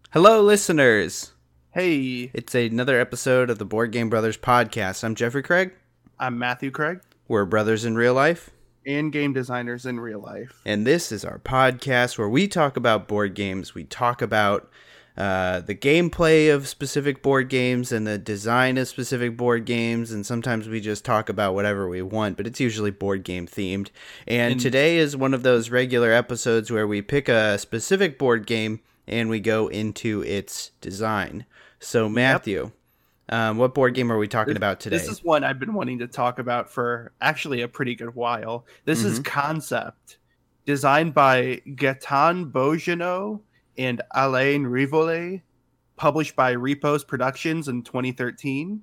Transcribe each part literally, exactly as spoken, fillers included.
Hello, listeners. Hey, It's another episode of the Board Game Brothers podcast. I'm Jeffrey Craig. I'm Matthew Craig, We're brothers in real life, and game designers in real life. and this is our podcast where we talk about board games. We talk about uh, the gameplay of specific board games and the design of specific board games, and sometimes we just talk about whatever we want, but it's usually board game themed. And, And- today is one of those regular episodes where we pick a specific board game and we go into its design. So, Matthew, um, what board game are we talking This, about today? this is one I've been wanting to talk about for actually a pretty good while. This is Concept, designed by Gaetan Bogino and Alain Rivole, published by Repos Productions in twenty thirteen,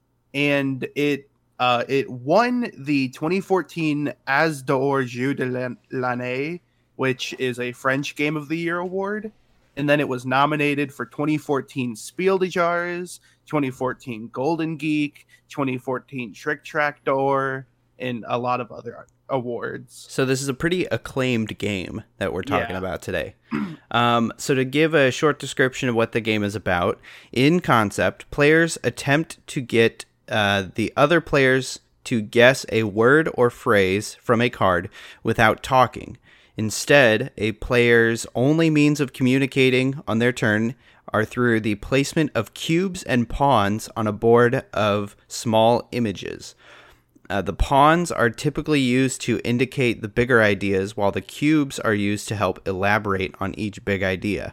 and it uh, it won the twenty fourteen As d'Or Jeu de l'Année, which is a French Game of the Year award. And then it was nominated for twenty fourteen Spiel des Jahres, twenty fourteen Golden Geek, twenty fourteen Trick Track Door, and a lot of other awards. So this is a pretty acclaimed game that we're talking Yeah. about today. Um, so to give a short description of what the game is about, in Concept, players attempt to get uh, the other players to guess a word or phrase from a card without talking. Instead, a player's only means of communicating on their turn are through the placement of cubes and pawns on a board of small images. Uh, the pawns are typically used to indicate the bigger ideas, while the cubes are used to help elaborate on each big idea.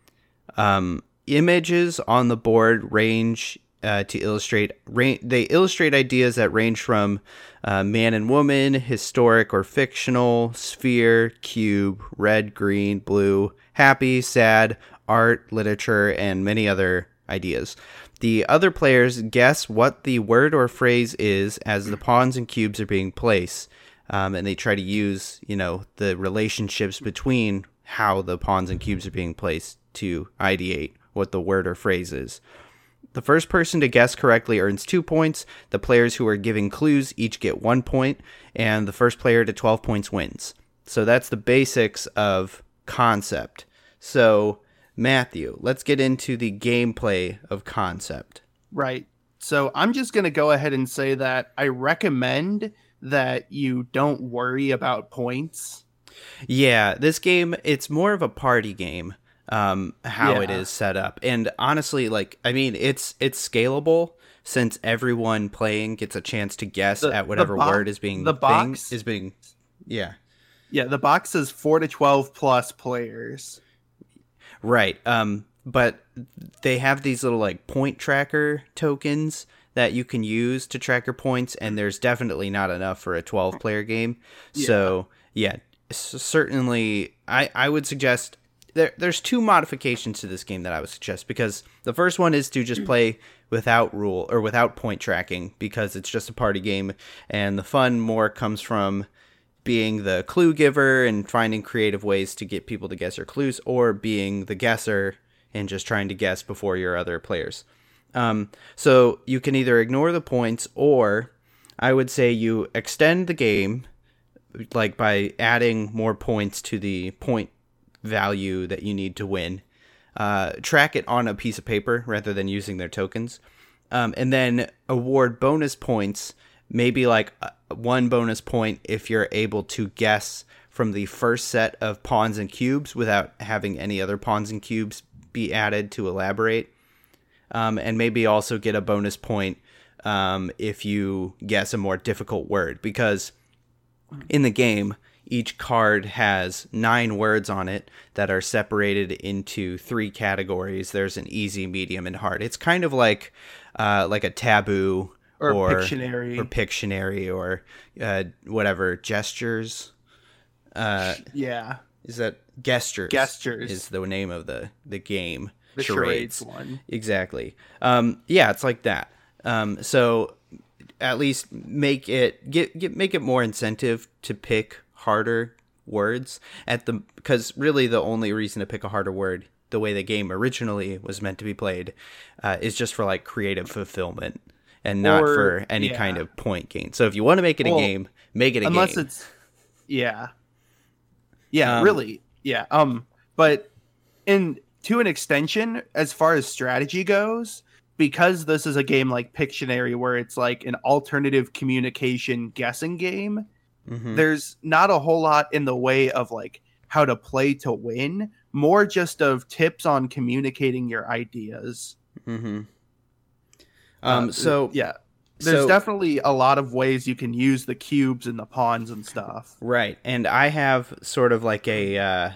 Um, images on the board range uh, to illustrate. Ra- they illustrate ideas that range from uh, man and woman, historic or fictional, sphere, cube, red, green, blue, happy, sad, art, literature, and many other ideas. The other players guess what the word or phrase is as the pawns and cubes are being placed, um, and they try to use, you know, the relationships between how the pawns and cubes are being placed to ideate what the word or phrase is. The first person to guess correctly earns two points. The players who are giving clues each get one point, and the first player to twelve points wins. So that's the basics of Concept. So, Matthew, let's get into the gameplay of Concept. Right. So I'm just going to go ahead and say that I recommend that you don't worry about points. Yeah, this game, it's more of a party game, um, how Yeah. it is set up. And honestly, like, I mean, it's it's scalable since everyone playing gets a chance to guess The- at the whatever bo- word is being the thing- box- is being yeah. Yeah, the box is four to twelve plus players. Right. Um, but they have these little like point tracker tokens that you can use to track your points, and there's definitely not enough for a twelve player game. Yeah. So yeah, s- certainly I, I would suggest there there's two modifications to this game that I would suggest, because the first one is to just play without rule or without point tracking, because it's just a party game, and the fun more comes from being the clue giver and finding creative ways to get people to guess your clues, or being the guesser and just trying to guess before your other players. Um, so you can either ignore the points, or I would say you extend the game, like by adding more points to the point value that you need to win. Uh, track it on a piece of paper rather than using their tokens. Um, and then award bonus points, maybe like uh, one bonus point if you're able to guess from the first set of pawns and cubes without having any other pawns and cubes be added to elaborate. Um, and maybe also get a bonus point um, if you guess a more difficult word, because in the game, each card has nine words on it that are separated into three categories. There's an easy, medium, and hard. It's kind of like uh, like a taboo Or, or Pictionary. or Pictionary or uh, whatever gestures. Uh, yeah. is that gestures? Gestures. Is the name of the the game. The charades one. Exactly. Um, yeah, it's like that. Um, so at least make it get, get make it more incentive to pick harder words at the because really the only reason to pick a harder word, the way the game originally was meant to be played, uh, is just for like creative fulfillment and not Or- for any yeah. kind of point gain. So if you want to make it a Well, game, make it a Unless game. it's yeah. Yeah, Um, really. Yeah. Um but in to an extension, as far as strategy goes, because this is a game like Pictionary where it's like an alternative communication guessing game, mm-hmm. there's not a whole lot in the way of like how to play to win, more just of tips on communicating your ideas. Mm-hmm. Um, uh, so yeah, there's so, definitely a lot of ways you can use the cubes and the pawns and stuff. Right. And I have sort of like a, uh,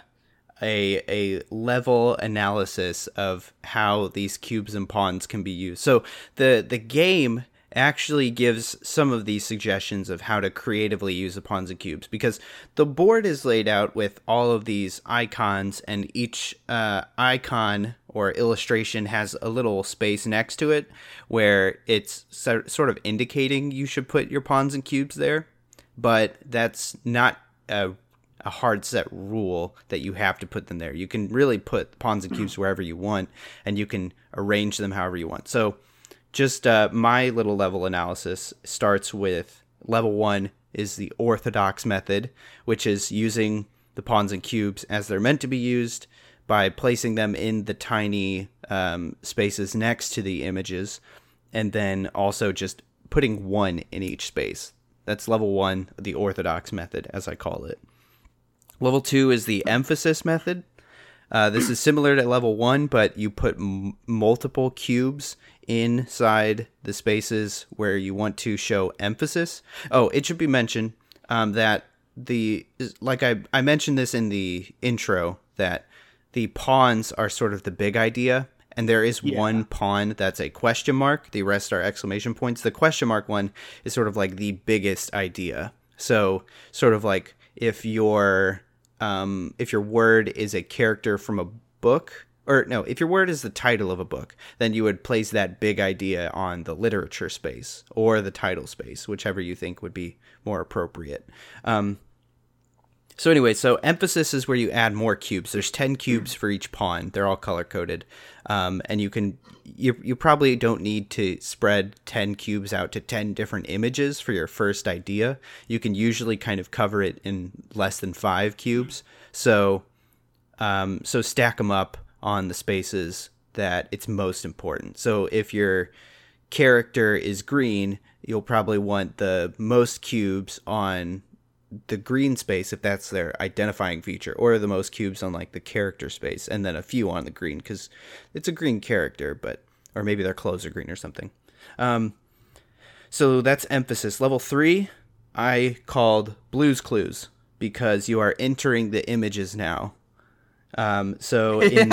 a a level analysis of how these cubes and pawns can be used. So the the game actually gives some of these suggestions of how to creatively use the pawns and cubes, because the board is laid out with all of these icons, and each uh, icon or illustration has a little space next to it where it's so, sort of indicating you should put your pawns and cubes there, but that's not a a hard set rule that you have to put them there. You can really put pawns and cubes wherever you want, and you can arrange them however you want. So just uh, my little level analysis starts with level one is the orthodox method, which is using the pawns and cubes as they're meant to be used by placing them in the tiny um, spaces next to the images, and then also just putting one in each space. That's level one, the orthodox method, as I call it. Level two is the emphasis method. Uh, this is similar to level one, but you put m- multiple cubes inside the spaces where you want to show emphasis. Oh, it should be mentioned um, that the, like I, I mentioned this in the intro, that the pawns are sort of the big idea, and there is yeah. one pawn that's a question mark. The rest are exclamation points. The question mark one is sort of like the biggest idea. So sort of like if your um, if your word is a character from a book, or no, if your word is the title of a book, then you would place that big idea on the literature space or the title space, whichever you think would be more appropriate. Um, so anyway, so emphasis is where you add more cubes. There's ten cubes for each pawn. They're all color coded. Um, and you can, you, you probably don't need to spread ten cubes out to ten different images for your first idea. You can usually kind of cover it in less than five cubes. So, um, so stack them up on the spaces that it's most important. So if your character is green, you'll probably want the most cubes on the green space if that's their identifying feature, or the most cubes on like the character space, and then a few on the green because it's a green character, but or maybe their clothes are green or something. Um, so that's emphasis. Level three, I called Blue's Clues because you are entering the images now. Um, so in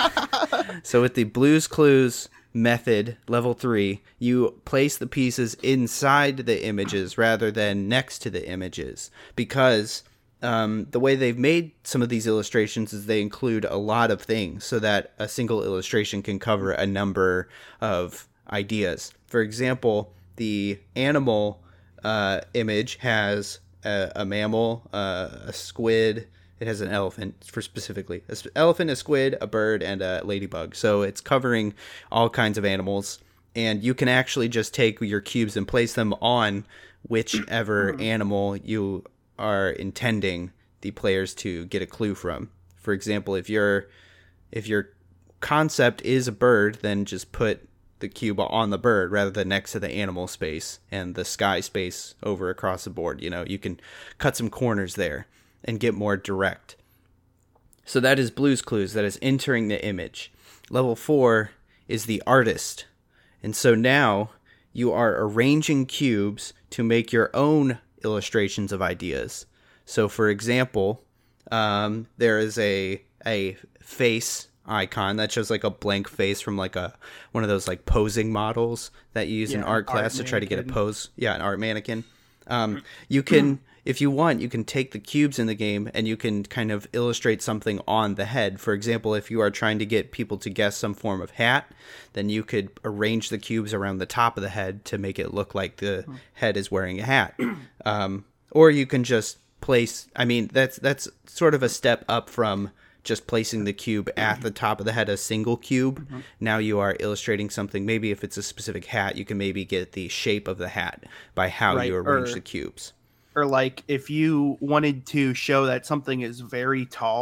so with the Blue's Clues method, level three, you place the pieces inside the images rather than next to the images, because um, the way they've made some of these illustrations is they include a lot of things so that a single illustration can cover a number of ideas. For example, the animal uh, image has a, a mammal, uh, a squid. It has an elephant for specifically. An elephant, a squid, a bird, and a ladybug. So it's covering all kinds of animals. And you can actually just take your cubes and place them on whichever animal you are intending the players to get a clue from. For example, if your if your concept is a bird, then just put the cube on the bird rather than next to the animal space and the sky space over across the board. You know, you can cut some corners there and get more direct. So that is Blue's Clues. That is entering the image. Level four is the artist. And so now you are arranging cubes to make your own illustrations of ideas. So for example, um, there is a a face icon that shows like a blank face from like a one of those like posing models that you use yeah, in art class art to try to get a pose. Yeah, an art mannequin. Um, you can... If you want, you can take the cubes in the game and you can kind of illustrate something on the head. For example, if you are trying to get people to guess some form of hat, then you could arrange the cubes around the top of the head to make it look like the head is wearing a hat. Um, or you can just place, I mean, that's that's sort of a step up from just placing the cube at the top of the head, a single cube. Mm-hmm. Now you are illustrating something. Maybe if it's a specific hat, you can maybe get the shape of the hat by how right, you arrange or- the cubes. Or like if you wanted to show that something is very tall,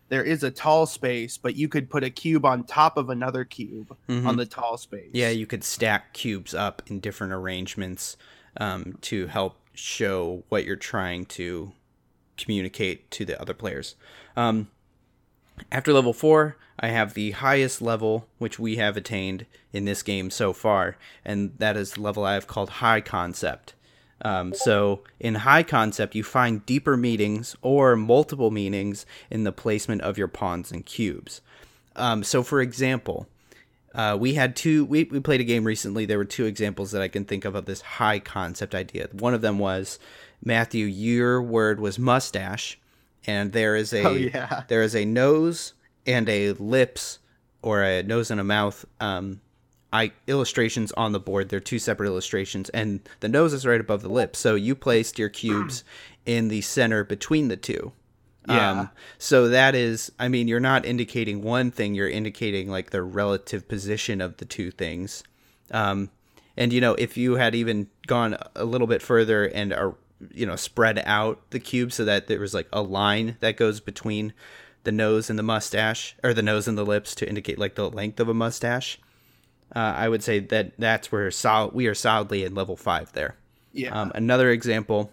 there is a tall space, but you could put a cube on top of another cube mm-hmm. on the tall space. Yeah, you could stack cubes up in different arrangements um, to help show what you're trying to communicate to the other players. Um, after level four, I have the highest level which we have attained in this game so far, and that is the level I have called High Concept. Um, so in High Concept, you find deeper meanings or multiple meanings in the placement of your pawns and cubes. Um, so for example, uh, we had two, we, we played a game recently. There were two examples that I can think of of this High Concept idea. One of them was, Matthew, your word was mustache, and there is a, oh, yeah. there is a nose and a lips, or a nose and a mouth, um, I, illustrations on the board. They're two separate illustrations, and the nose is right above the lips. So you placed your cubes in the center between the two. Yeah. Um, so that is, I mean, you're not indicating one thing, you're indicating like the relative position of the two things. Um, and, you know, if you had even gone a little bit further and, uh, you know, spread out the cube so that there was like a line that goes between the nose and the mustache, or the nose and the lips to indicate like the length of a mustache. Uh, I would say that that's where sol- we are solidly in level five there. Yeah. Um, another example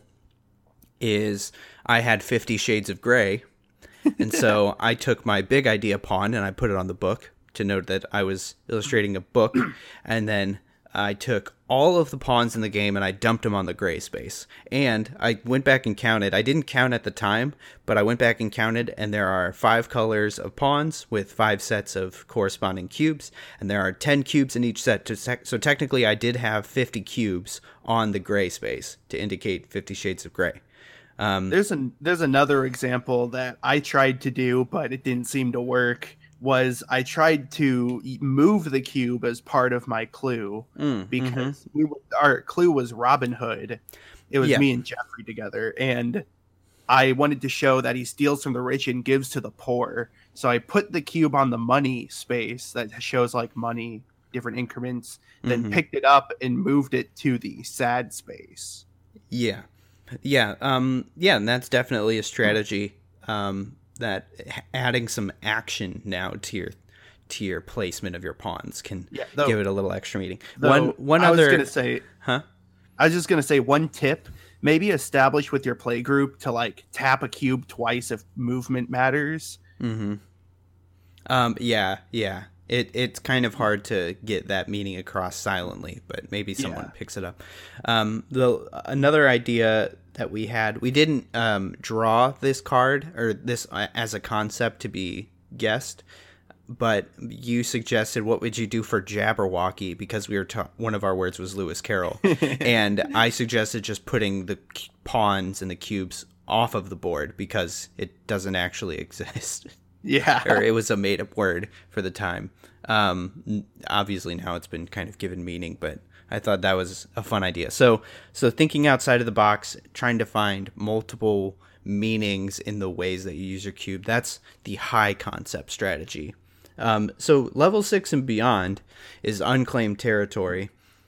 is I had Fifty Shades of Grey, and so I took my big idea pawn and I put it on the book to note that I was illustrating a book, and then I took all of the pawns in the game and I dumped them on the gray space. And I went back and counted. I didn't count at the time, but I went back and counted, and there are five colors of pawns with five sets of corresponding cubes, and there are ten cubes in each set. To sec- so technically I did have fifty cubes on the gray space to indicate Fifty Shades of Grey. Um, there's an there's another example that I tried to do, but it didn't seem to work. Was I tried to move the cube as part of my clue mm, because mm-hmm. we were, our clue was Robin Hood. It was yeah. me and Jeffrey together, and I wanted to show that he steals from the rich and gives to the poor. So I put the cube on the money space that shows like money, different increments, then mm-hmm. picked it up and moved it to the sad space. Yeah. Yeah. Um, yeah. And that's definitely a strategy. Um, that adding some action now to your to your placement of your pawns can yeah, though, give it a little extra meaning. Though, one one I other was gonna say, huh? I was just gonna say one tip: maybe establish with your play group to like tap a cube twice if movement matters. Mm-hmm. Um. Yeah. Yeah. It it's kind of hard to get that meaning across silently, but maybe someone yeah. picks it up. Um. The another idea that we had, we didn't um, draw this card or this uh, as a concept to be guessed, but you suggested, what would you do for Jabberwocky? Because we were ta- one of our words was Lewis Carroll, and I suggested just putting the pawns and the cubes off of the board because it doesn't actually exist. Yeah, or it was a made up word for the time. Um, obviously now it's been kind of given meaning, but I thought that was a fun idea. So, so thinking outside of the box, trying to find multiple meanings in the ways that you use your cube. That's the high concept strategy. Um, so level six and beyond is unclaimed territory.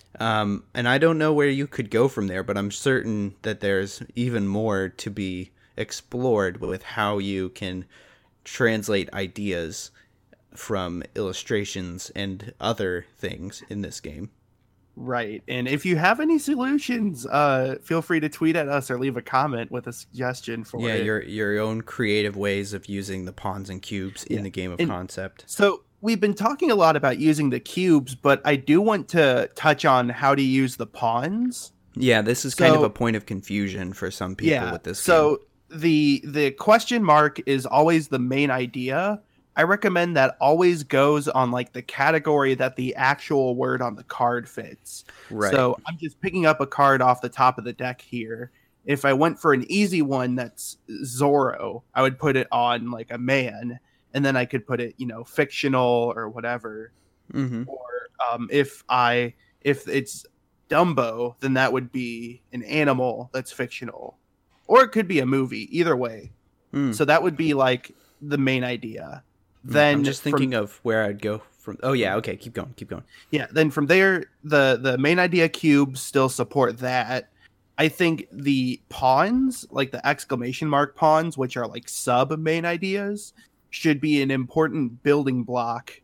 Um, and I don't know where you could go from there, but I'm certain that there's even more to be explored with how you can translate ideas from illustrations and other things in this game. Right. And if you have any solutions, uh, feel free to tweet at us or leave a comment with a suggestion for yeah, it. your your own creative ways of using the pawns and cubes yeah. in the game of and concept. So we've been talking a lot about using the cubes, but I do want to touch on how to use the pawns. Yeah, this is so, kind of a point of confusion for some people yeah, with this so game. the the question mark is always the main idea. I recommend that always goes on like the category that the actual word on the card fits. Right. So I'm just picking up a card off the top of the deck here. If I went for an easy one that's Zorro, I would put it on like a man, and then I could put it, you know, fictional or whatever. Mm-hmm. Or um, if I if it's Dumbo, then that would be an animal that's fictional, or it could be a movie. Either way. Mm. So that would be like the main idea. Then I'm just thinking from, of where I'd go from. Oh yeah, okay, keep going, keep going. Yeah, then from there, the the main idea cubes still support that. I think the pawns, like the exclamation mark pawns, which are like sub main ideas, should be an important building block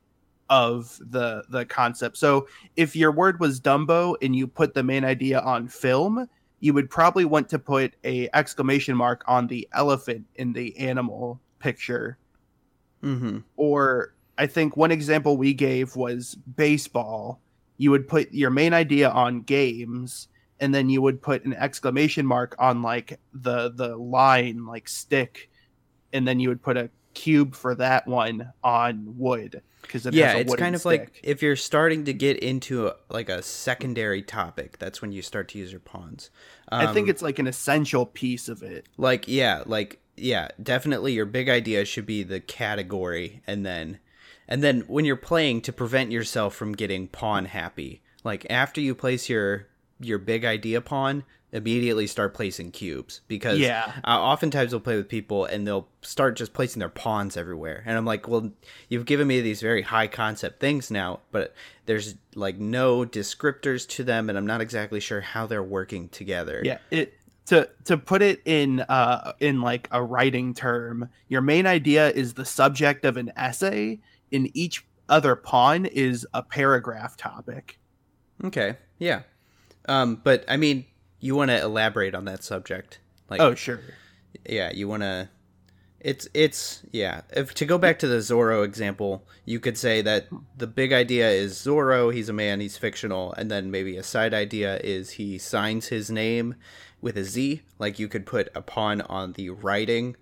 of the the concept. So if your word was Dumbo and you put the main idea on film, you would probably want to put a exclamation mark on the elephant in the animal picture. Mm-hmm. Or I think one example we gave was baseball. You would put your main idea on games, and then you would put an exclamation mark on like the the line, like stick, and then you would put a cube for that one on wood, because it yeah, has a it's wooden kind of stick. like if you're starting to get into a, like a secondary topic, that's when you start to use your pawns. Um, I think it's like an essential piece of it. like yeah, like yeah, definitely your big idea should be the category, and then and then when you're playing, to prevent yourself from getting pawn happy, like after you place your your big idea pawn, immediately start placing cubes, because Yeah. uh, oftentimes we'll play with people and they'll start just placing their pawns everywhere, and I'm like, well, you've given me these very high concept things now, but there's like no descriptors to them, and I'm not exactly sure how they're working together. Yeah, it to to put it in uh in like a writing term, your main idea is the subject of an essay, and each other pawn is a paragraph topic. Okay, yeah. Um, but I mean, you want to elaborate on that subject, like, Oh, sure. yeah, you want to. It's it's yeah. If to go back to the Zorro example, you could say that the big idea is Zorro. He's a man. He's fictional, and then maybe a side idea is he signs his name with a Z. Like you could put a pawn on the writing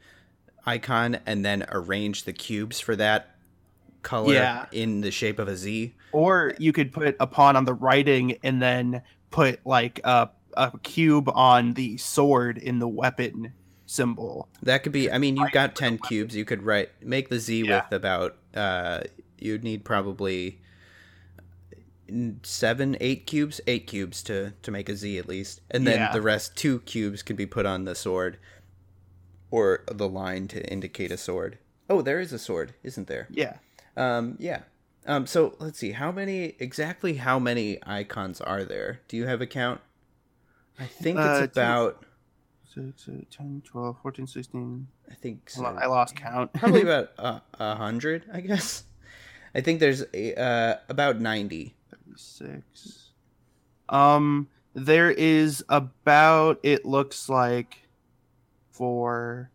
icon and then arrange the cubes for that color Yeah. in the shape of a Z. Or you could put a pawn on the writing and then put like a a cube on the sword in the weapon symbol. That could be. I mean, you've got ten cubes. You could write make the Z Yeah. with about. Uh, you'd need probably seven, eight cubes, eight cubes to to make a Z at least, and then Yeah. the rest two cubes could be put on the sword, or the line to indicate a sword. Oh, there is a sword, isn't there? Yeah. Um, yeah. Um, so let's see. How many exactly? How many icons are there? Do you have a count? I think Uh, it's about. six, eight, ten, twelve, fourteen, sixteen. I think so. Hold on, I lost count. Probably about a uh, hundred, I guess. I think there's a, uh, about ninety. thirty-six. Um, there is about, it looks like, four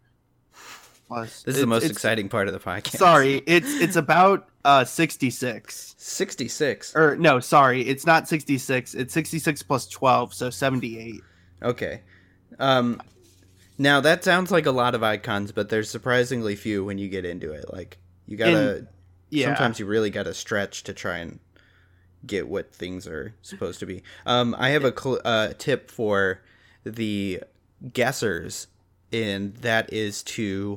plus. This is the it's- most it's- exciting part of the podcast. Sorry, it's it's about uh sixty-six. sixty-six. Or no, sorry, it's not sixty-six. It's sixty-six plus twelve, so seventy-eight. Okay. Um, now that sounds like a lot of icons, but there's surprisingly few when you get into it. Like you gotta. In- Yeah. Sometimes you really gotta stretch to try and get what things are supposed to be. Um, I have a cl- uh, tip for the guessers, and that is to,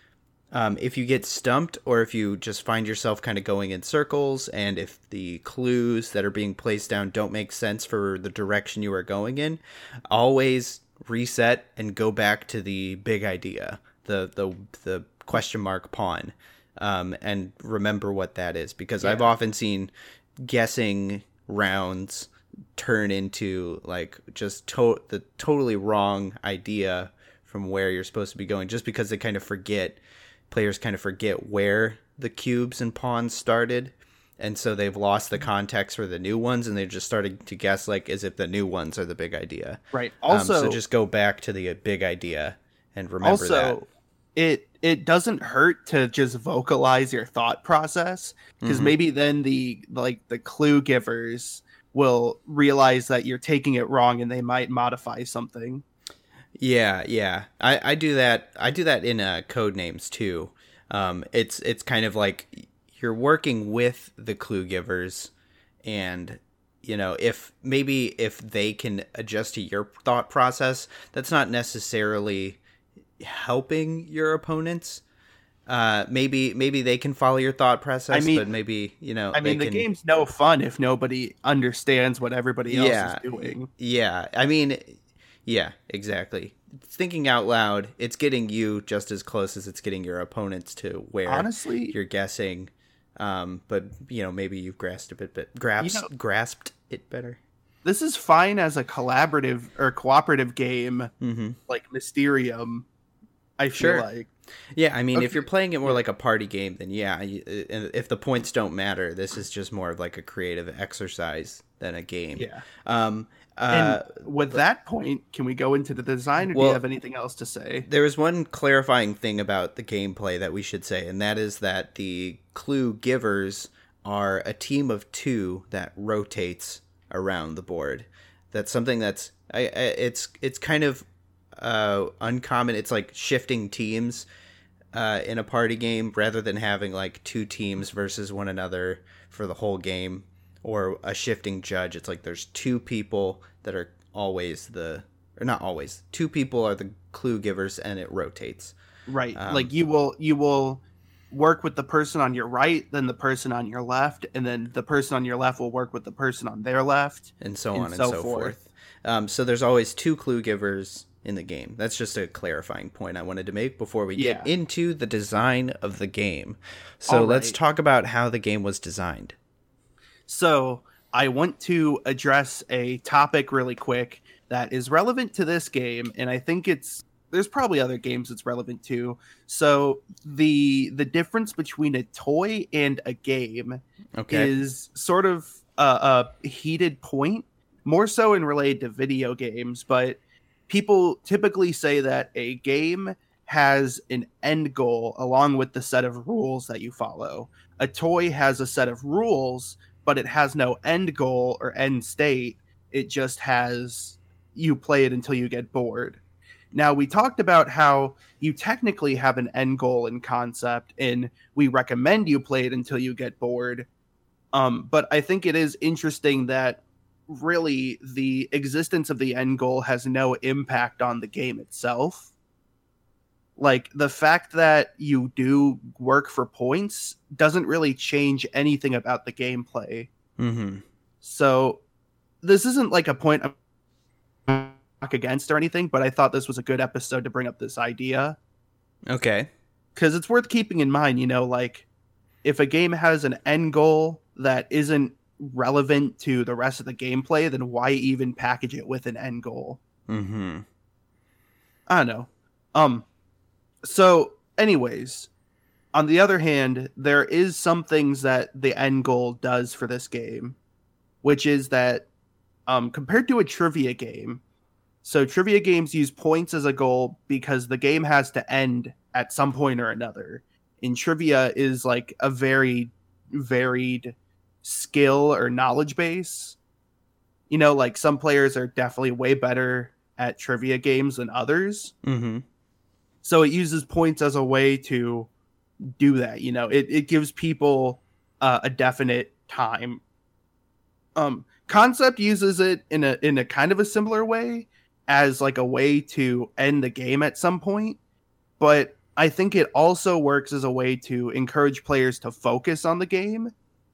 um, if you get stumped or if you just find yourself kind of going in circles, and if the clues that are being placed down don't make sense for the direction you are going in, always reset and go back to the big idea, the the the question mark pawn. Um, and remember what that is, because Yeah. I've often seen guessing rounds turn into like just to- the totally wrong idea from where you're supposed to be going, just because they kind of forget, players kind of forget where the cubes and pawns started, and so they've lost the context for the new ones, and they're just starting to guess like as if the new ones are the big idea. Right. Um, Also, so just go back to the big idea and remember also that. it it doesn't hurt to just vocalize your thought process, because Mhm. maybe then the like the clue givers will realize that you're taking it wrong and they might modify something. Yeah, yeah. I, I do that. I do that in uh, code names too. Um, it's it's kind of like you're working with the clue givers, and you know, if maybe if they can adjust to your thought process, that's not necessarily helping your opponents. Uh, maybe maybe they can follow your thought process, I mean- but maybe you know. I mean, they the can, game's no fun if nobody understands what everybody else Yeah. is doing. Yeah, I mean, yeah, exactly. Thinking out loud, it's getting you just as close as it's getting your opponents to where Honestly, you're guessing. Um, but you know, maybe you've grasped a bit, but grasped You know- grasped it better. this is fine as a collaborative or cooperative game Mm-hmm. like Mysterium, I feel Sure. like. Yeah, I mean, Okay. if you're playing it more like a party game, then yeah, you- uh, if the points don't matter, this is just more of like a creative exercise than a game. Yeah. Um, And uh, with that point, can we go into the design, or do you Well- have anything else to say? there was one clarifying thing about the gameplay that we should say, and that is that the clue givers are a team of two that rotates around the board. That's something that's I, I it's it's kind of uh, uncommon. It's like shifting teams uh, in a party game rather than having like two teams versus one another for the whole game, or a shifting judge. It's like there's two people that are always the or not always. Two people are the clue givers, and it rotates. Right. Um, like you will you will work with the person on your right, then the person on your left, and then the person on your left will work with the person on their left, and so and on and so so, forth. forth. Um, so there's always two clue givers in the game. That's just a clarifying point I wanted to make before we get Yeah. into the design of the game. So All let's right. talk about how the game was designed. So I want to address a topic really quick that is relevant to this game, and I think it's there's probably other games it's relevant to. So the the difference between a toy and a game Okay. is sort of a, a heated point, more so in related to video games, but people typically say that a game has an end goal along with the set of rules that you follow. A toy has a set of rules, but it has no end goal or end state. It just has you play it until you get bored. Now, we talked about how you technically have an end goal in concept, and we recommend you play it until you get bored. Um, but I think it is interesting that really the existence of the end goal has no impact on the game itself. Like, the fact that you do work for points doesn't really change anything about the gameplay. Mm-hmm. So this isn't like a point I'm against or anything, but I thought this was a good episode to bring up this idea, Okay. because it's worth keeping in mind. You know, like, if a game has an end goal that isn't relevant to the rest of the gameplay, then why even package it with an end goal? Mm-hmm. I don't know. Um, so anyways, on the other hand, there is some things that the end goal does for this game, which is that um, compared to a trivia game, so trivia games use points as a goal because the game has to end at some point or another. In trivia is like a very varied skill or knowledge base. You know, like some players are definitely way better at trivia games than others. Mm-hmm. So it uses points as a way to do that. You know, it, it gives people uh, a definite time. Um, Concept uses it in a in a kind of a similar way, as like a way to end the game at some point. But I think it also works as a way to encourage players to focus on the game.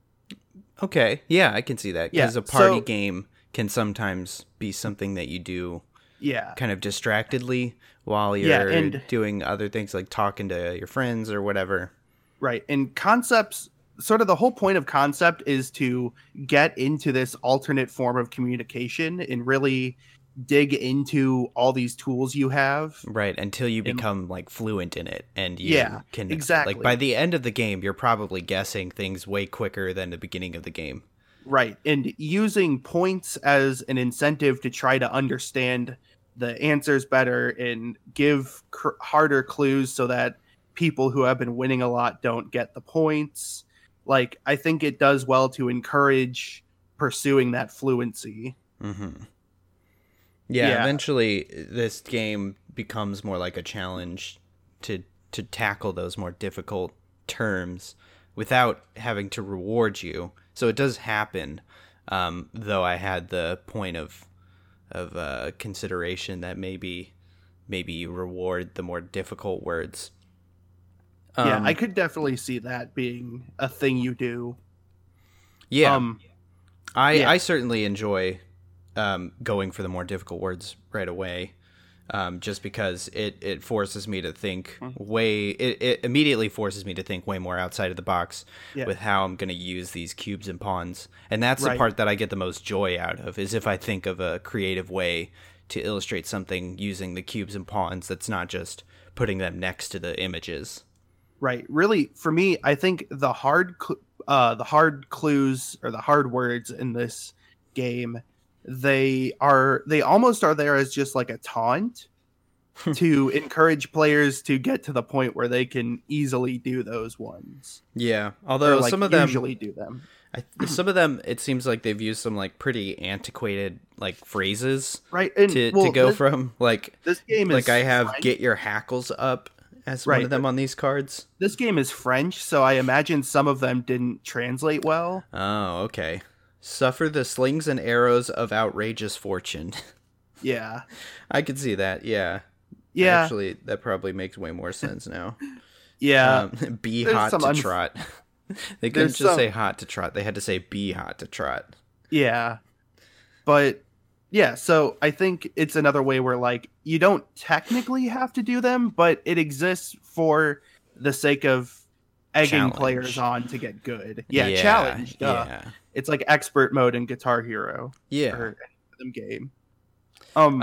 Okay. Yeah, I can see that. Yeah, Because a party so- game can sometimes be something that you do Yeah. kind of distractedly while you're Yeah, and- doing other things like talking to your friends or whatever. Right. And concepts, sort of the whole point of concept is to get into this alternate form of communication and really dig into all these tools you have. Right, until you And- become like fluent in it, and you Yeah, can exactly. like by the end of the game, you're probably guessing things way quicker than the beginning of the game. Right. And using points as an incentive to try to understand the answers better and give cr- harder clues so that people who have been winning a lot don't get the points. Like, I think it does well to encourage pursuing that fluency. Mm-hmm. Yeah, Yeah. eventually this game becomes more like a challenge to to tackle those more difficult terms without having to reward you. So it does happen, um, though I had the point of of uh, consideration that maybe maybe you reward the more difficult words. yeah, Um, I could definitely see that being a thing you do. yeah. Um, I, Yeah. I certainly enjoy um, going for the more difficult words right away, um, just because it, it forces me to think Mm-hmm. way. It, it immediately forces me to think way more outside of the box Yeah. with how I'm going to use these cubes and pawns, and that's the Right. part that I get the most joy out of. Is if I think of a creative way to illustrate something using the cubes and pawns that's not just putting them next to the images. Right. Really, for me, I think the hard, cl- uh, the hard clues or the hard words in this game, they are they almost are there as just like a taunt to encourage players to get to the point where they can easily do those ones. Yeah, although or, like, some of them usually do them. I, some of them, it seems like they've used some like pretty antiquated like phrases, right? And, to, well, to go this, from like this game like is I have French. Get Your Hackles Up as Right. one of them on these cards. This game is French, so I imagine some of them didn't translate well. Oh, okay. Suffer the slings and arrows of outrageous fortune. Yeah, I could see that. Yeah. yeah, Actually, that probably makes way more sense now. yeah. Um, be There's hot some to unf- trot. They couldn't There's just some- say hot to trot. They had to say be hot to trot. Yeah. But yeah, so I think it's another way where like you don't technically have to do them, but it exists for the sake of egging Challenge. players on to get good. Yeah, Yeah, challenge. Duh. Yeah. It's like expert mode in Guitar Hero Yeah. or any rhythm game. Um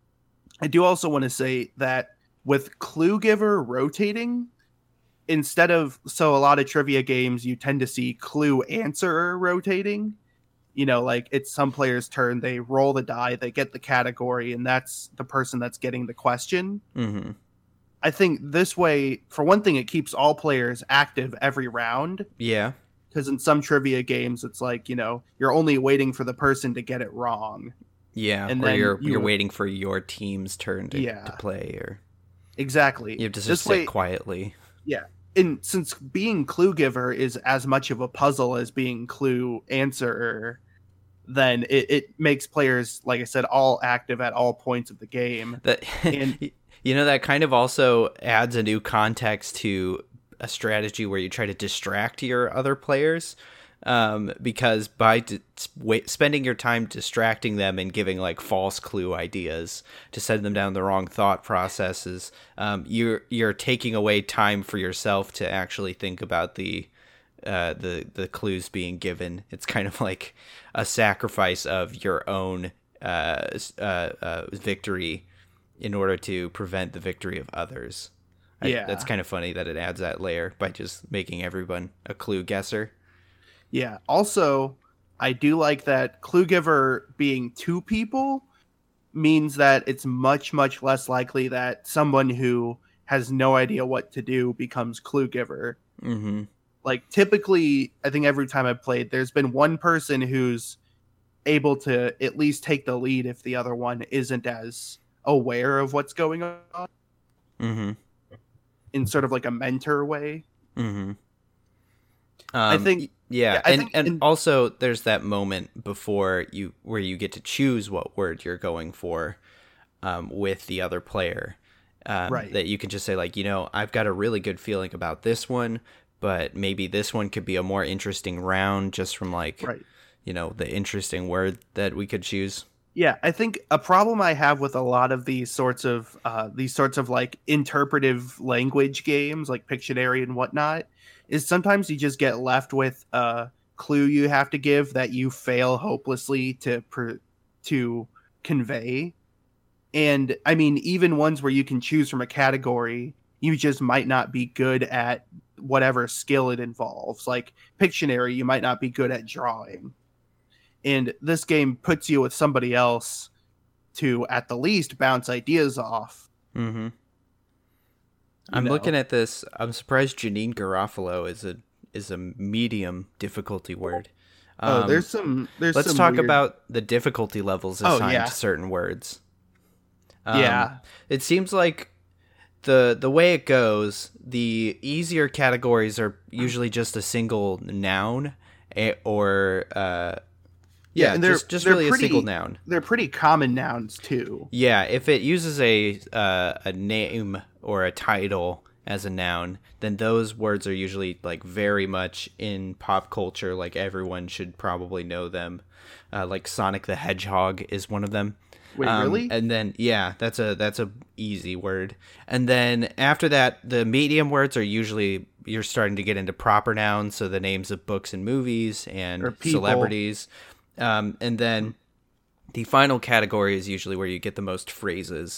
I do also want to say that with Clue Giver rotating, instead of so a lot of trivia games you tend to see Clue Answerer rotating. You know, like it's some player's turn, they roll the die, they get the category, and that's the person that's getting the question. Mm-hmm. I think this way, for one thing, it keeps all players active every round. Yeah. Because in some trivia games, it's like, you know, you're only waiting for the person to get it wrong. Yeah. And or then you're you- you're waiting for your team's turn to, Yeah. to play, or Exactly. you have to just This sit way, quietly. yeah. And since being Clue Giver is as much of a puzzle as being Clue Answerer, then it, it makes players, like I said, all active at all points of the game. That And- you know, that kind of also adds a new context to a strategy where you try to distract your other players, um, because by d- wait, spending your time distracting them and giving like false clue ideas to send them down the wrong thought processes, um, you're you're taking away time for yourself to actually think about the uh, the the clues being given. It's kind of like a sacrifice of your own uh, s- uh, uh, victory in order to prevent the victory of others. I, Yeah. that's kind of funny that it adds that layer by just making everyone a clue guesser. Yeah. Also, I do like that Clue Giver being two people means that it's much, much less likely that someone who has no idea what to do becomes Clue Giver. Mm-hmm. Like, typically, I think every time I've played, there's been one person who's able to at least take the lead if the other one isn't as aware of what's going on Mm-hmm. in sort of like a mentor way. Mm-hmm. Um, I think- yeah, yeah, I and think and in- also there's that moment before you where you get to choose what word you're going for, um, with the other player, um, Right. that you can just say like, you know, I've got a really good feeling about this one, but maybe this one could be a more interesting round just from like, Right. you know, the interesting word that we could choose. Yeah, I think a problem I have with a lot of these sorts of uh, these sorts of like interpretive language games, like Pictionary and whatnot, is sometimes you just get left with a clue you have to give that you fail hopelessly to pr- to convey. And I mean, even ones where you can choose from a category, you just might not be good at whatever skill it involves. Like Pictionary, you might not be good at drawing. And this game puts you with somebody else to, at the least, bounce ideas off. Mm-hmm. I'm know. looking at this. I'm surprised Janine Garofalo is a is a medium difficulty word. Oh, Um, there's some. There's let's some talk weird- about the difficulty levels Oh, assigned yeah. to certain words. Um, Yeah. it seems like the the way it goes, the easier categories are usually just a single noun, eh, or uh, yeah, and they're- just just they're really pretty- a single noun. They're pretty common nouns too. Yeah, if it uses a uh, a name or a title as a noun, then those words are usually like very much in pop culture. Like everyone should probably know them. Uh, like Sonic the Hedgehog is one of them. Wait, Um, really? And then yeah, that's a that's a easy word. And then after that, the medium words are usually you're starting to get into proper nouns, so the names of books and movies and Or people. celebrities. Um, and then the final category is usually where you get the most phrases.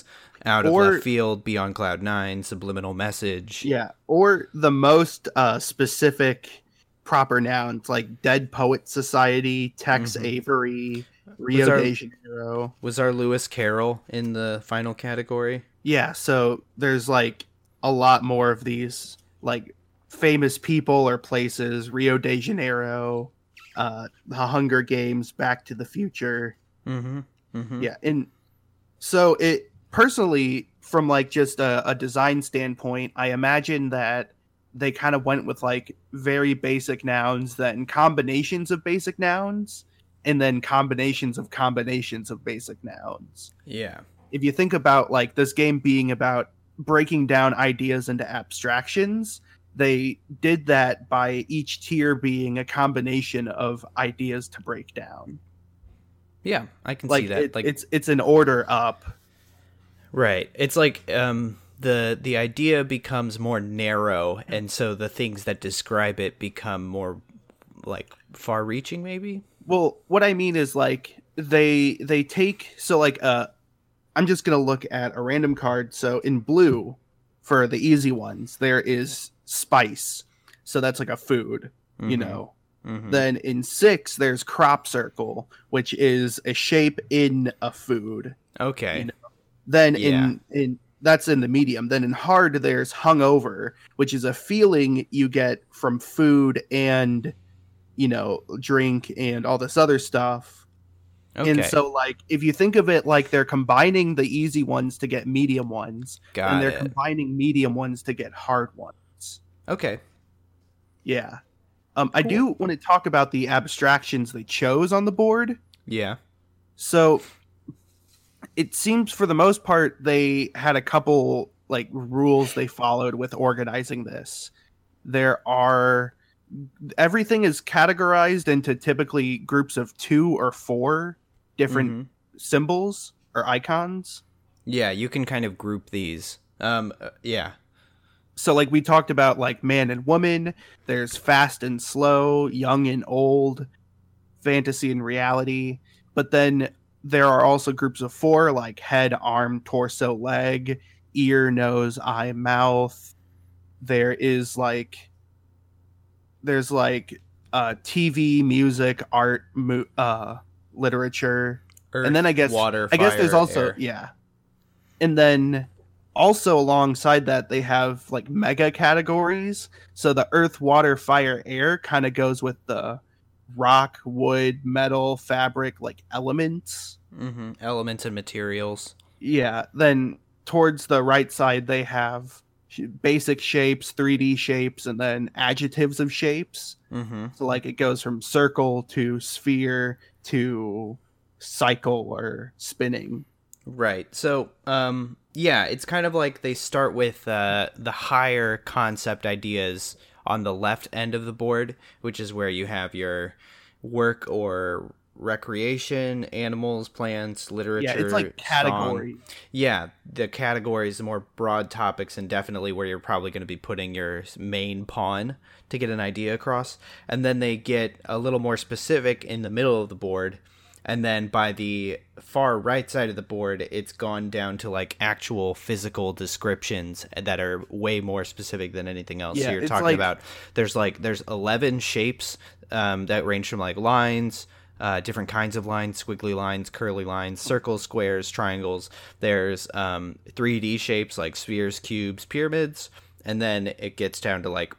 Out of or, left field, beyond cloud nine, subliminal message. Yeah, or the most uh, specific proper nouns like Dead Poet Society, Tex Mhm. Avery, Rio Was our- de Janeiro. Was our Lewis Carroll in the final category? Yeah, so there's like a lot more of these like famous people or places, Rio de Janeiro, uh, the Hunger Games, Back to the Future. Mm-hmm. Mm-hmm. Yeah, and so it personally, from like just a, a design standpoint, I imagine that they kind of went with like very basic nouns, then combinations of basic nouns, and then combinations of combinations of basic nouns. Yeah. If you think about like this game being about breaking down ideas into abstractions, they did that by each tier being a combination of ideas to break down. Yeah, I can Like, see that. it, like it's it's an order up. Right. It's like um the the idea becomes more narrow, and so the things that describe it become more like far reaching maybe. Well, what I mean is like they they take so like uh I'm just going to look at a random card. So in blue for the easy ones, there is spice. So that's like a food, Mm-hmm. you know. Mm-hmm. Then in six there's crop circle, which is a shape in a food. Okay. You know, Then Yeah. in in that's in the medium. Then in hard there's hungover, which is a feeling you get from food and you know drink and all this other stuff. Okay. And so like if you think of it like they're combining the easy ones to get medium ones, Got and they're it. combining medium ones to get hard ones. Okay. Yeah. Um, I Cool. do want to talk about the abstractions they chose on the board. Yeah. So it seems for the most part they had a couple like rules they followed with organizing this. There are everything is categorized into typically groups of two or four different Mhm. symbols or icons. Yeah, you can kind of group these. Um uh, yeah. So like we talked about like man and woman, there's fast and slow, young and old, fantasy and reality, but then there are also groups of four like head, arm, torso, leg, ear, nose, eye, mouth. There is like there's like uh T V, music, art, mo- uh literature. Earth, And then I guess water, I guess there's fire, also air. yeah. And then also alongside that they have like mega categories. So the earth, water, fire, air kind of goes with the rock, wood, metal, fabric like elements. Mm-hmm. Elements and materials. Yeah, then towards the right side they have sh- basic shapes, three D shapes, and then adjectives of shapes. Mm-hmm. So like it goes from circle to sphere to cycle or spinning. Right. So, um, yeah, it's kind of like they start with uh, the higher concept ideas on the left end of the board, which is where you have your work or recreation, animals, plants, literature. Yeah, it's like song. category. Yeah, the categories, the more broad topics, and definitely where you're probably going to be putting your main pawn to get an idea across. And then they get a little more specific in the middle of the board. And then by the far right side of the board, it's gone down to like actual physical descriptions that are way more specific than anything else. Yeah, so you're it's talking like- about there's like there's eleven shapes um, that range from like lines, uh, different kinds of lines, squiggly lines, curly lines, circles, squares, triangles. There's um, three D shapes like spheres, cubes, pyramids, and then it gets down to like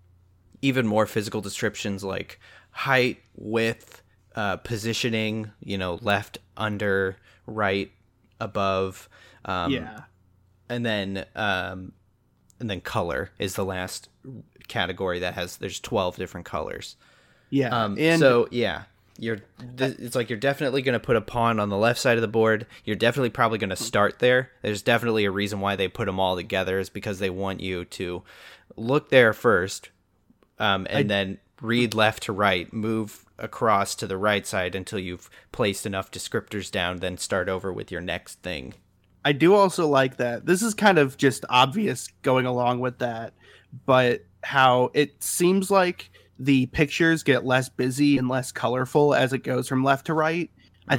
even more physical descriptions like height, width, uh, positioning, you know, left, under, right, above. Um, yeah. And then um, and then color is the last category that has, there's twelve different colors. Yeah. Um, and so yeah, you're. Th- it's like you're definitely going to put a pawn on the left side of the board. You're definitely probably going to start there. There's definitely a reason why they put them all together is because they want you to look there first, um, and I- then read left to right, move across to the right side until you've placed enough descriptors down. Then start over with your next thing. I do also like that. This is kind of just obvious going along with that, but how it seems like the pictures get less busy and less colorful as it goes from left to right. I think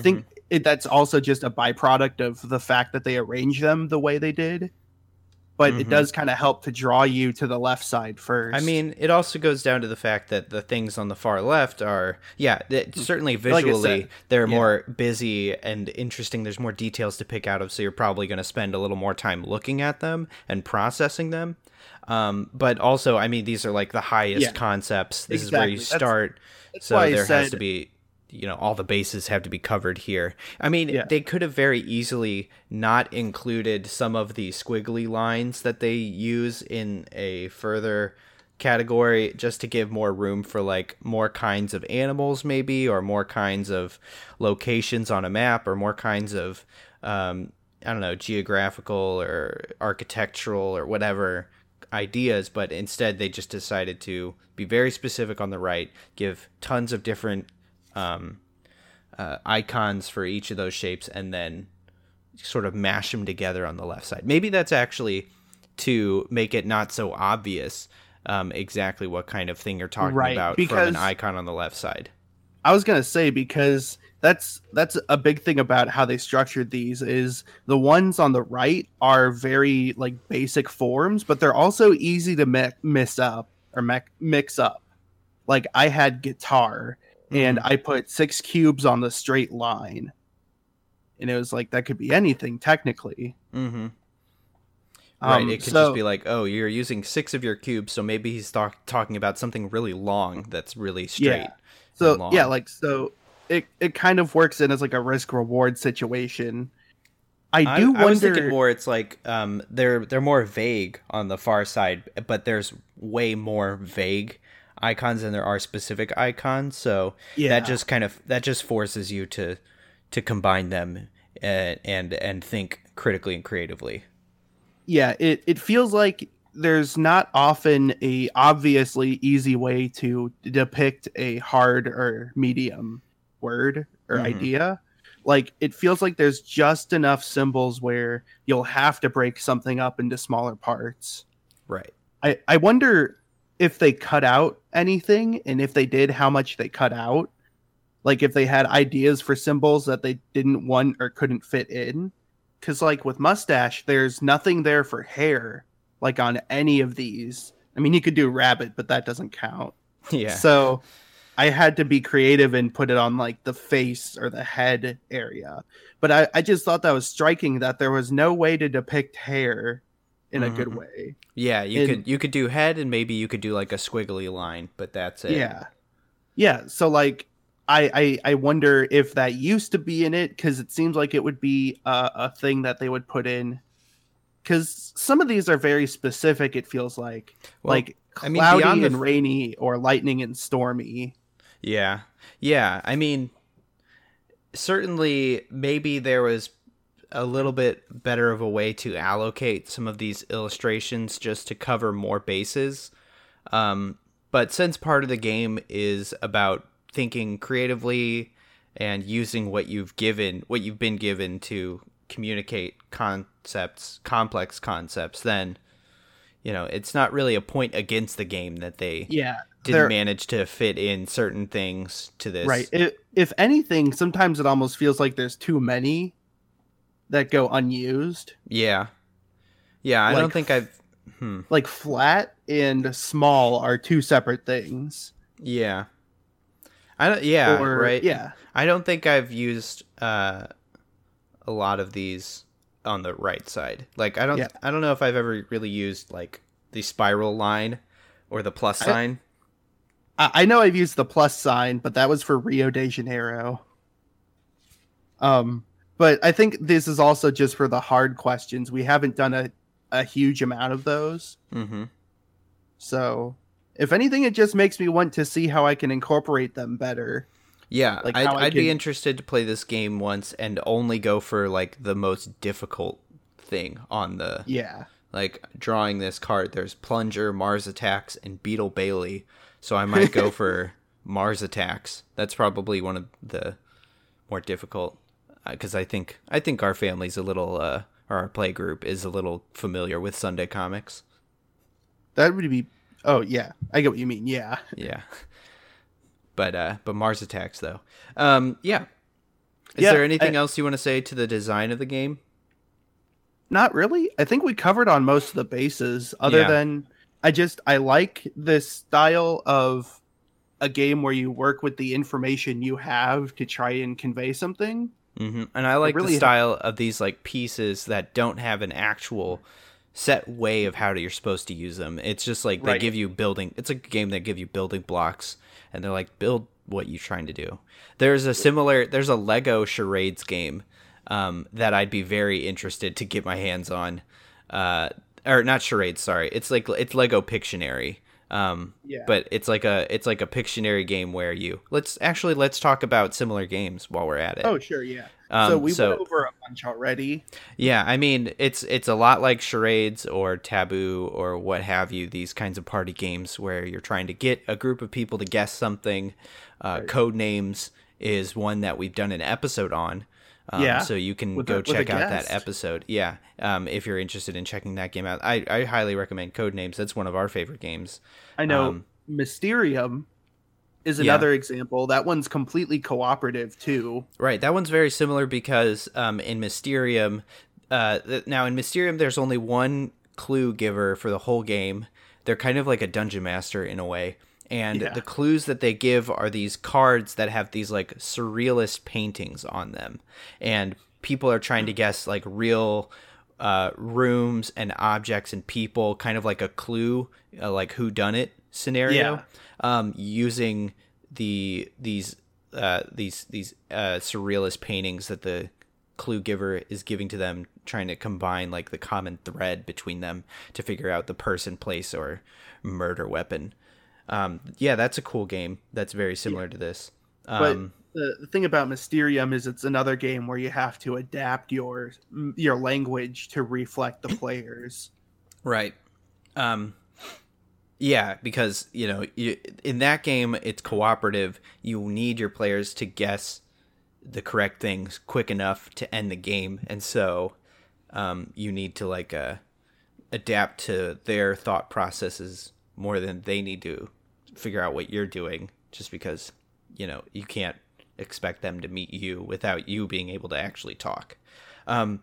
it, that's also just a byproduct of the fact that they arrange them the way they did. But mm-hmm. it does kind of help to draw you to the left side first. I mean, it also goes down to the fact that the things on the far left are, yeah, certainly visually like they're yeah. more busy and interesting. There's more details to pick out of, so you're probably going to spend a little more time looking at them and processing them. Um, but also, I mean, these are like the highest yeah. concepts. This exactly. is where you start. That's, that's so there said, has to be, you know, all the bases have to be covered here. I mean, yeah. they could have very easily not included some of the squiggly lines that they use in a further category just to give more room for like more kinds of animals maybe, or more kinds of locations on a map, or more kinds of, um, I don't know, geographical or architectural or whatever ideas, but instead they just decided to be very specific on the right, give tons of different um, uh, icons for each of those shapes, and then sort of mash them together on the left side. Maybe that's actually to make it not so obvious um, exactly what kind of thing you're talking right, about from an icon on the left side. I was going to say, because that's that's a big thing about how they structured these, is the ones on the right are very like basic forms, but they're also easy to mi- miss up or me- mix up. Like I had guitar, mm-hmm. and I put six cubes on the straight line, and it was like that could be anything technically. Mm-hmm. Right, um, it could so, just be like, oh, you're using six of your cubes, so maybe he's talk- talking about something really long that's really straight. Yeah. So yeah, like so. It it kind of works in as like a risk reward situation. I do I, wonder. I was thinking more. It's like um, they're they're more vague on the far side, but there's way more vague icons than there are specific icons. So yeah. that just kind of that just forces you to to combine them and and, and think critically and creatively. Yeah, it it feels like there's not often a obviously easy way to depict a hard or medium word or mm-hmm. idea. Like it feels like there's just enough symbols where you'll have to break something up into smaller parts. Right. I, I wonder if they cut out anything, and if they did, how much they cut out. Like if they had ideas for symbols that they didn't want or couldn't fit in. Because like with mustache, there's nothing there for hair, like on any of these. I mean, you could do rabbit, but that doesn't count. Yeah. So I had to be creative and put it on like the face or the head area. But I, I just thought that was striking that there was no way to depict hair in mm-hmm. a good way. Yeah, you and, could you could do head, and maybe you could do like a squiggly line, but that's it. Yeah. Yeah. So like I I, I wonder if that used to be in it, because it seems like it would be a, a thing that they would put in. Because some of these are very specific, it feels like. Well, like cloudy I mean, and f- rainy, or lightning and stormy. Yeah. Yeah. I mean, certainly maybe there was a little bit better of a way to allocate some of these illustrations just to cover more bases. Um, but since part of the game is about thinking creatively and using what you've given, what you've been given to communicate concepts, complex concepts, then, you know, it's not really a point against the game that they yeah, didn't manage to fit in certain things to this. Right. It, if anything, sometimes it almost feels like there's too many that go unused. Yeah. Yeah, I like, don't think I've... Hmm. Like flat and small are two separate things. Yeah. I don't, yeah, or, right. Yeah. I don't think I've used uh, a lot of these on the right side. Like I don't yeah. I don't know if I've ever really used like the spiral line or the plus sign. I, I know I've used the plus sign, but that was for Rio de Janeiro. Um, but I think this is also just for the hard questions. We haven't done a, a huge amount of those. Mm-hmm. So if anything, it just makes me want to see how I can incorporate them better. Yeah, like I'd, I'd can... be interested to play this game once and only go for like the most difficult thing on the yeah. Like drawing this card, there's Plunger, Mars Attacks, and Beetle Bailey. So I might go for Mars Attacks. That's probably one of the more difficult, because uh, I think I think our family's a little, uh, or our play group is a little familiar with Sunday comics. That would be. Oh yeah, I get what you mean. Yeah. Yeah. But uh, but Mars Attacks though, um, yeah. Is Yeah, there anything I- else you want to say to the design of the game? Not really. I think we covered on most of the bases, other Yeah. than I just I like this style of a game where you work with the information you have to try and convey something. hmm And I like really- the style of these like pieces that don't have an actual set way of how you're supposed to use them. It's just like they Right. give you building. It's a game that give you building blocks, and they're like build what you're trying to do. There's a similar. There's a Lego charades game um, that I'd be very interested to get my hands on. Uh, or not charades. Sorry, it's like it's Lego Pictionary. Um, Yeah. But it's like a it's like a Pictionary game where you let's actually let's talk about similar games while we're at it. Oh, sure, yeah. Um, so we so- went over a bunch already. Yeah, I mean it's it's a lot like charades or taboo or what have you. These kinds of party games where you're trying to get a group of people to guess something. Uh, Right. Code Names is one that we've done an episode on. Um, Yeah, so you can with go a- with a check out that guest. episode. Yeah, um, if you're interested in checking that game out, I, I highly recommend Code Names. That's one of our favorite games. I know Um, Mysterium is yeah. another example. That one's completely cooperative too. Right, that one's very similar because um, in Mysterium, uh, th- now in Mysterium, there's only one clue giver for the whole game. They're kind of like a dungeon master in a way, and Yeah. the clues that they give are these cards that have these like surrealist paintings on them, and people are trying to guess like real uh, rooms and objects and people, kind of like a clue, uh, like who done it scenario, Yeah. um, using the these uh, these these uh, surrealist paintings that the clue giver is giving to them, trying to combine like the common thread between them to figure out the person, place, or murder weapon. Um, yeah, that's a cool game. That's very similar to this. Um, But the, the thing about Mysterium is it's another game where you have to adapt your your language to reflect the players. Right. Um, yeah, because, you know, you, in that game, it's cooperative. You need your players to guess the correct things quick enough to end the game. And so um, you need to, like, uh, adapt to their thought processes more than they need to figure out what you're doing, just because, you know, you can't expect them to meet you without you being able to actually talk. Um,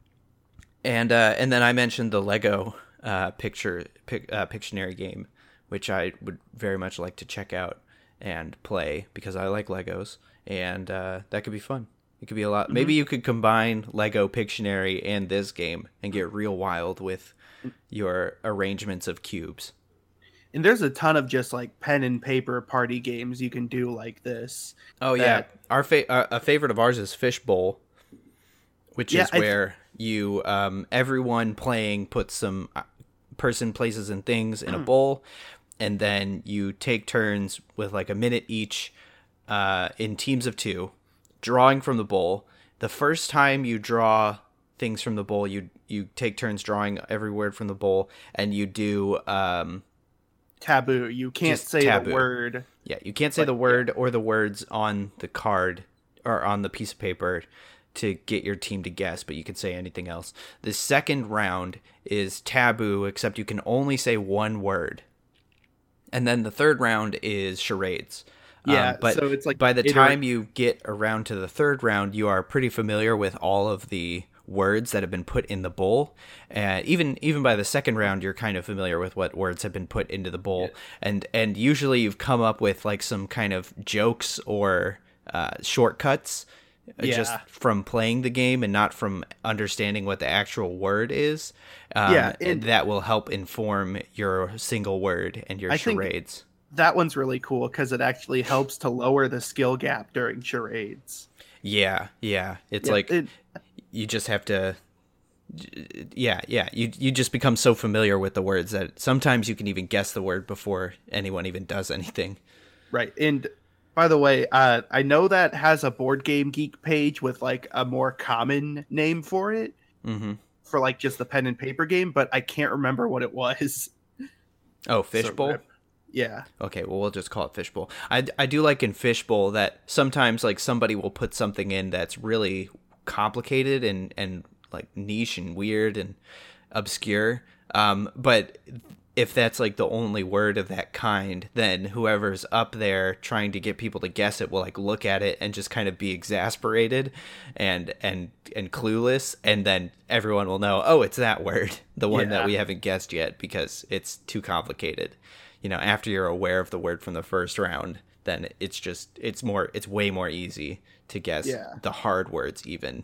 and uh, and then I mentioned the Lego uh, picture pic, uh, Pictionary game, which I would very much like to check out and play because I like Legos, and uh, that could be fun. It could be a lot. Mm-hmm. Maybe you could combine Lego Pictionary and this game and get real wild with your arrangements of cubes. And there's a ton of just like pen and paper party games you can do like this. Oh that- yeah, our fa- uh, a favorite of ours is Fishbowl, which Yeah, is I th- where you um, everyone playing puts some uh, person, places, and things in a bowl, and then you take turns with like a minute each uh, in teams of two, drawing from the bowl. The first time you draw things from the bowl, you you take turns drawing every word from the bowl, and you do. Um, Taboo. You can't Just say taboo. the word. Yeah, you can't say But, the word or the words on the card or on the piece of paper to get your team to guess, but you can say anything else. The second round is taboo, except you can only say one word. And then the third round is charades. Yeah, Um, but so it's like by the iter- time you get around to the third round, you are pretty familiar with all of the words that have been put in the bowl. And even even by the second round, you're kind of familiar with what words have been put into the bowl. Yeah. And and usually you've come up with like some kind of jokes or uh, shortcuts uh, just Yeah. from playing the game and not from understanding what the actual word is. Um, Yeah, and and- that will help inform your single word and your I think- charades. That one's really cool because it actually helps to lower the skill gap during charades. Yeah, yeah. It's Yeah, like it- you just have to yeah, yeah. You you just become so familiar with the words that sometimes you can even guess the word before anyone even does anything. Right. And by the way, uh, I know that has a Board Game Geek page with like a more common name for it, Mhm. for like just the pen and paper game, but I can't remember what it was. Oh, So, Fishbowl? rip. Yeah. Okay, well we'll just call it Fishbowl. I I do like in Fishbowl that sometimes like somebody will put something in that's really complicated and and like niche and weird and obscure. Um but if that's like the only word of that kind, then whoever's up there trying to get people to guess it will like look at it and just kind of be exasperated and and and clueless, and then everyone will know, oh, it's that word, the one Yeah. that we haven't guessed yet because it's too complicated. You know, after you're aware of the word from the first round, then it's just it's more it's way more easy to guess Yeah. the hard words even.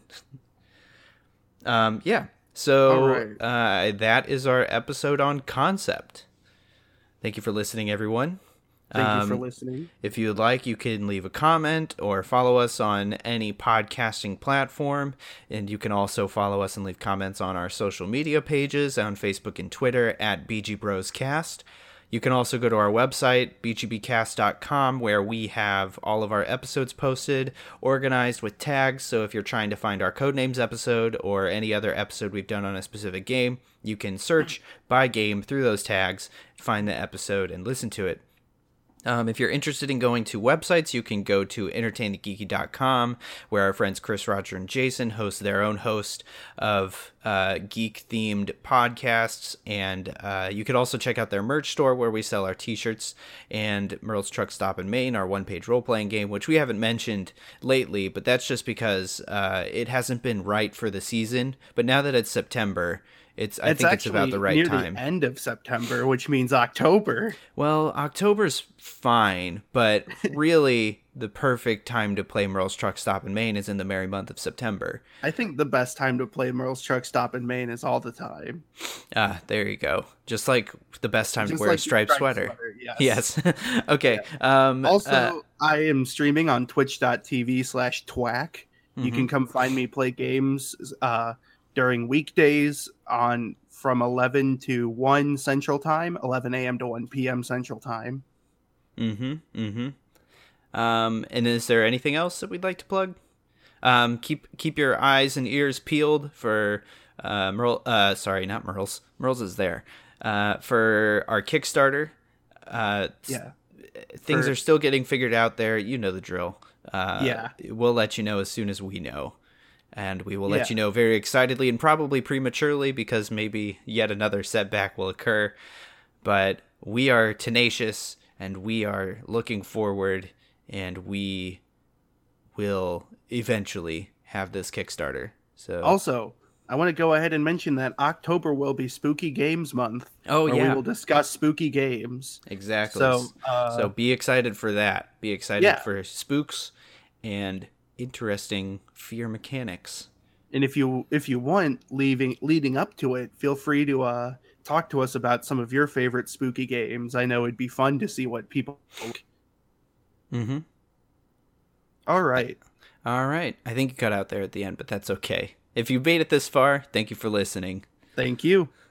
Um, yeah. So All right. uh, that is our episode on Concept. Thank you for listening, everyone. Thank Um, you for listening. If you would like, you can leave a comment or follow us on any podcasting platform. And you can also follow us and leave comments on our social media pages on Facebook and Twitter at B G Bros Cast. You can also go to our website, b g b cast dot com, where we have all of our episodes posted, organized with tags. So if you're trying to find our Codenames episode or any other episode we've done on a specific game, you can search by game through those tags, find the episode, and listen to it. Um, if you're interested in going to websites, you can go to entertain the geeky dot com, where our friends Chris, Roger, and Jason host their own host of uh, geek-themed podcasts. And uh, you could also check out their merch store, where we sell our t-shirts, and Merle's Truck Stop in Maine, our one-page role-playing game, which we haven't mentioned lately, but that's just because uh, it hasn't been right for the season. But now that it's September, It's. I It's think it's about the right near time. the end of September, which means October. Well, October's fine, but really the perfect time to play Merle's Truck Stop in Maine is in the merry month of September. I think the best time to play Merle's Truck Stop in Maine is all the time. Ah, there you go. Just like the best time Just to wear like a the striped striped sweater. sweater, yes. Yes. Okay. Um, Also, uh, I am streaming on twitch.tv slash twack. You Mhm. can come find me play games uh, during weekdays on from eleven to one Central Time, eleven a.m. to one p.m. Central Time. Mm-hmm. Mm-hmm. Um, and is there anything else that we'd like to plug? Um, keep keep your eyes and ears peeled for uh, Merle. Uh, sorry, not Merle's. Merle's is there. Uh, for our Kickstarter. Uh, Yeah. things For- are still getting figured out there. You know the drill. Uh, Yeah. We'll let you know as soon as we know. And we will let Yeah. you know very excitedly and probably prematurely, because maybe yet another setback will occur. But we are tenacious, and we are looking forward, and we will eventually have this Kickstarter. So Also, I want to go ahead and mention that October will be Spooky Games Month. Oh, where yeah. we will discuss spooky games. exactly. So, uh, so be excited for that. Be excited yeah. for spooks and interesting fear mechanics. And if you if you want, leaving leading up to it, feel free to uh, talk to us about some of your favorite spooky games. I know it'd be fun to see what people think. Mm-hmm. All right. All right. I think you cut out there at the end, but that's okay. If you made it this far, thank you for listening. Thank you.